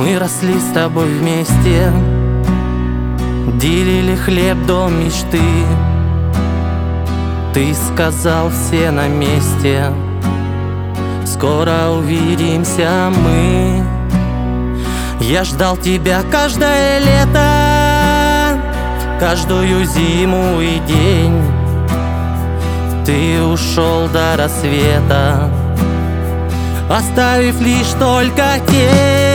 Мы росли с тобой вместе, делили хлеб до мечты. Ты сказал, все на месте, скоро увидимся мы. Я ждал тебя каждое лето, каждую зиму и день. Ты ушел до рассвета, оставив лишь только тень.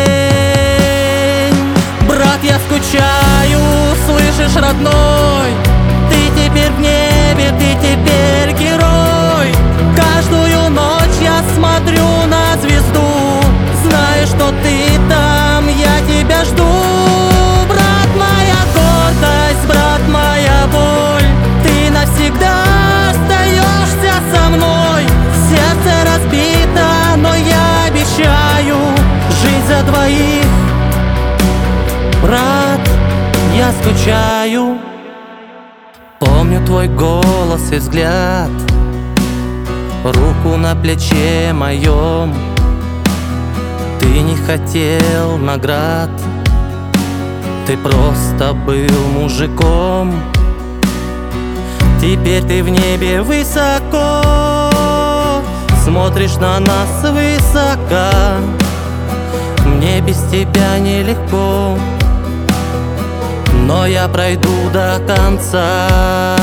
Брат, я скучаю, слышишь, родной? Ты теперь в небе, ты теперь герой. Каждую ночь я смотрю на звезду, знаю, что ты там, я тебя жду. Брат, моя гордость, брат, моя боль, ты навсегда остаешься со мной. Сердце разбито, но я обещаю жить за двоих. Брат, я скучаю. Помню твой голос и взгляд, руку на плече моем. Ты не хотел наград, ты просто был мужиком. Теперь ты в небе высоко, смотришь на нас свысока. Мне без тебя нелегко, но я пройду до конца.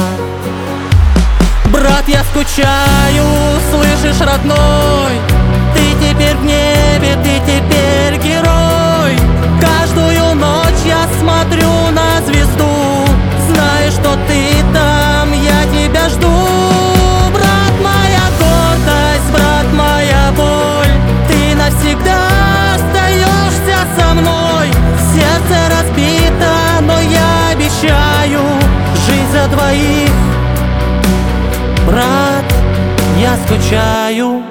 Брат, я скучаю, слышишь, родной? Ты теперь в небе, ты теперь герой. Каждую ночь я смотрю на звезду, знаю, что ты там, я тебя жду. Брат, моя гордость, брат, моя боль, ты навсегда остаешься со мной. Сердце разбито, но я обещаю жить за двоих. Брат, я скучаю.